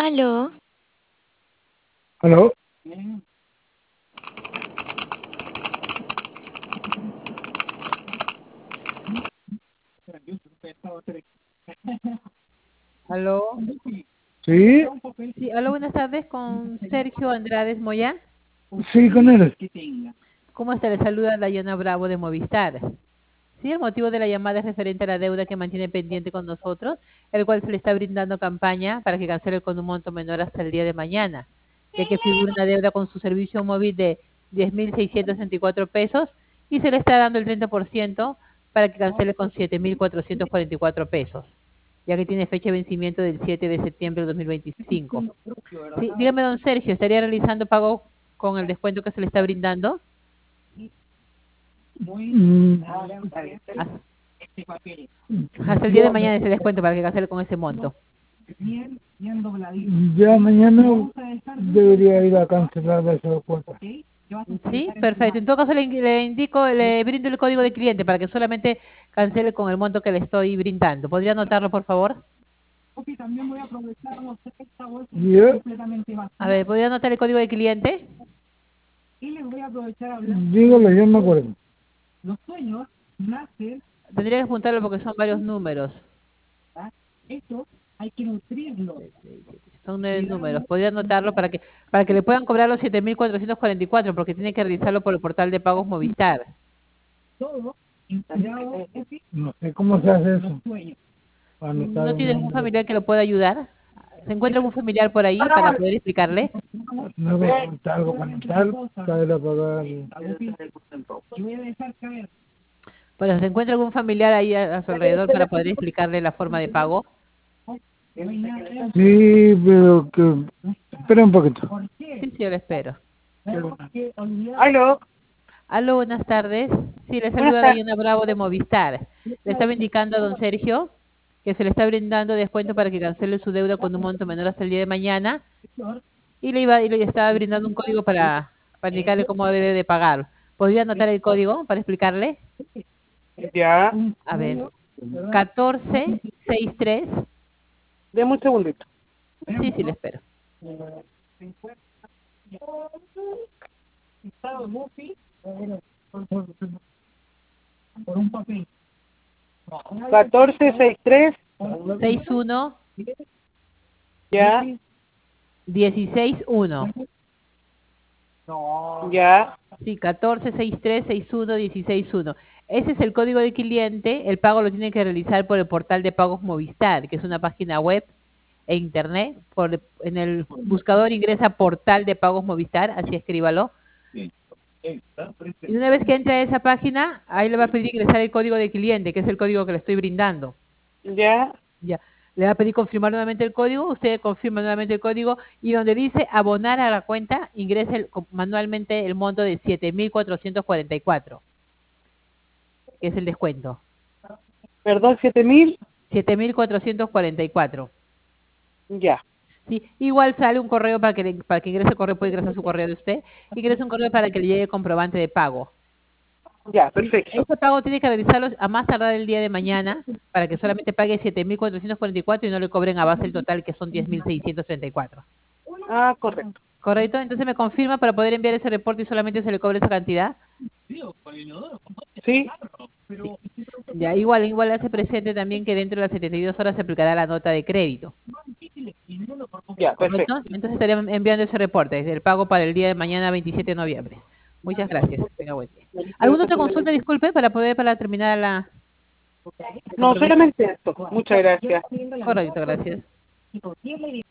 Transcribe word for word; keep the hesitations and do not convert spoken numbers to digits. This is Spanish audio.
Aló, ¿Aló? Aló, Sí, sí, aló, buenas tardes con Sergio Andrades Moya. sí, con él. ¿Cómo está? Le saluda Dayana Bravo de Movistar. Sí, el motivo de la llamada es referente a la deuda que mantiene pendiente con nosotros, el cual se le está brindando campaña para que cancele con un monto menor hasta el día de mañana, ya que figura una deuda con su servicio móvil de diez mil seiscientos sesenta y cuatro pesos y se le está dando el treinta por ciento para que cancele con siete mil cuatrocientos cuarenta y cuatro pesos, ya que tiene fecha de vencimiento del siete de septiembre de dos mil veinticinco. Sí, dígame, don Sergio, ¿estaría realizando pago con el descuento que se le está brindando? Mm, Hasta, hasta el día de mañana ese descuento para que cancele con ese monto. ya mañana debería ir a cancelar esa cuota. Sí, perfecto. En todo caso, le, in- le indico, le brindo el código de cliente para que solamente cancele con el monto que le estoy brindando. ¿Podría anotarlo, por favor? Ya, A ver, ¿podría anotar el código de cliente? dígale, yo me acuerdo. Tendría que apuntarlo porque son varios números. Son nueve números. Podría anotarlo para que, para que le puedan cobrar los siete mil cuatrocientos cuarenta y cuatro porque tiene que realizarlo por el portal de pagos Movistar. No sé cómo se hace eso. Anotar ¿No un tiene algún número. familiar que lo pueda ayudar? ¿Se encuentra algún familiar por ahí para poder explicarle? No me falta algo para tal, para pagar. Bueno, ¿se encuentra algún familiar ahí a, a su alrededor para poder explicarle la forma de pago? Sí, pero que... Espera un poquito. Sí, sí, yo le espero. Aló, Aló, buenas tardes. Sí, le buenas saluda tardes. Dayana Bravo de Movistar. Le estaba indicando a don Sergio que se le está brindando descuento para que cancele su deuda con un monto menor hasta el día de mañana y le iba y le estaba brindando un código para, para indicarle cómo debe de pagar. ¿Podría anotar el código para explicarle? Ya, A ver, catorce sesenta y tres. deme un segundito. Sí, sí, le espero. catorce sesenta y tres, sesenta y uno ya, dieciséis uno. ya, Sí, catorce sesenta y tres sesenta y uno dieciséis uno. Ese es el código de cliente. El pago lo tiene que realizar por el portal de pagos Movistar, que es una página web e internet. Por, en el buscador ingresa portal de pagos Movistar, así escríbalo. Y una vez que entre a esa página, ahí le va a pedir ingresar el código de cliente, que es el código que le estoy brindando. ya, Ya. Le va a pedir confirmar nuevamente el código, usted confirma nuevamente el código y donde dice abonar a la cuenta, ingrese el- manualmente el monto de siete mil cuatrocientos cuarenta y cuatro, que es el descuento. perdón, siete mil, siete mil cuatrocientos cuarenta y cuatro. ya, Sí, igual sale un correo para que, le- para que ingrese el correo, puede ingresar su correo de usted, y ingrese un correo para que le llegue el comprobante de pago. ya, Sí, perfecto. este pago tiene que realizarlo a más tardar el día de mañana para que solamente pague siete mil cuatrocientos cuarenta y cuatro y no le cobren a base el total que son diez mil seiscientos treinta y cuatro. Ah, correcto. ¿Correcto? Entonces me confirma para poder enviar ese reporte y solamente se le cobre esa cantidad. Sí, Sí. Ya, igual, igual hace presente también que dentro de las setenta y dos horas se aplicará la nota de crédito. ya, ¿Correcto? perfecto. Entonces estaría enviando ese reporte del pago para el día de mañana veintisiete de noviembre. Muchas gracias. Tenga buen día. ¿Alguna otra consulta, disculpe, para poder para terminar la, el No, compromiso? solamente esto. Muchas gracias. Correcto, gracias.